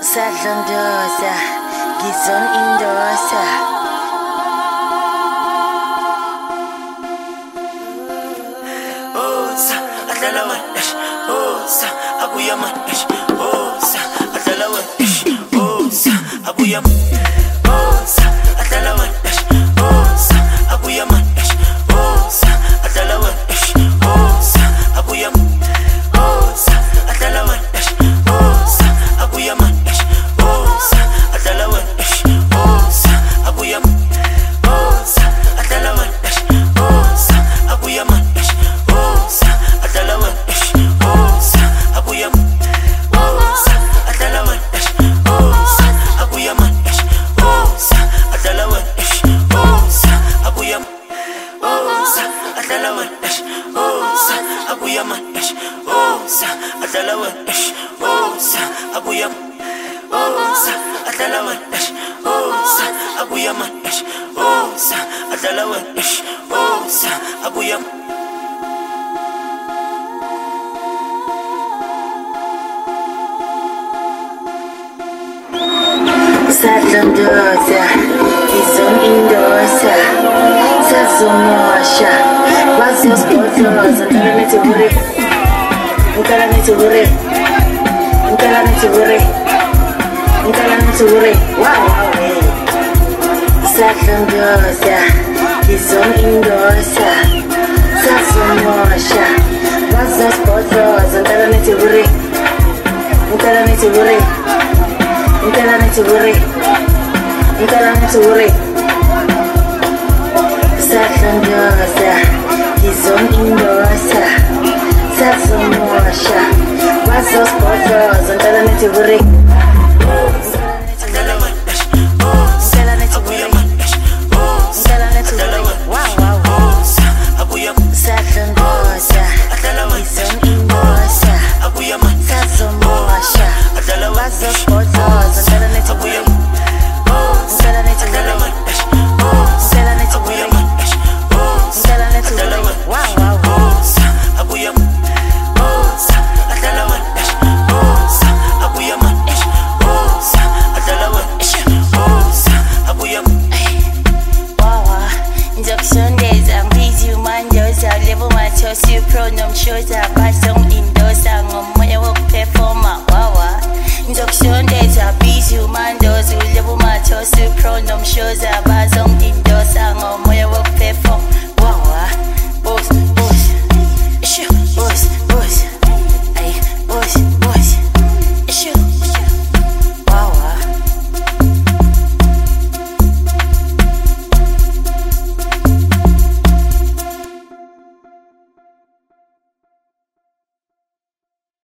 Sadlondoza, Gizon Indosa. Osa, adlalawan, osa, abuyaman, osa, adlalawan, osa, abuyaman, osa, adlalawan, osa, abuyaman, osa, adlalawan, osa, abuyaman, osa, adlalawan, osa, abuyaman, osa, adlalawan, osa, abuyaman, osa, adlalawan, osa, abuyaman. Osa, adlalawan, osa, abuyam. Osa, adlalawan, osa, abuyam. Osa, adlalawan, osa, abuyam. Osa, adlalawan, osa, abuyam. Osa, adlalawan, osa, abuyam. Osa, adlalawan, osa, abuyam. Osa, adlalawan, osa, abuyam. Sadlondoza, Gizon Indosa. Sazomosha, Vazos Botos, and Kalanituri. Wow. Sadlondoza, Gizon Indosa. Sazomosha, Vazos Botos, and Kalanituri. Sadlondoza, Gizon Indosa. Sazomosha, Vazos Botos, and Kalanituri.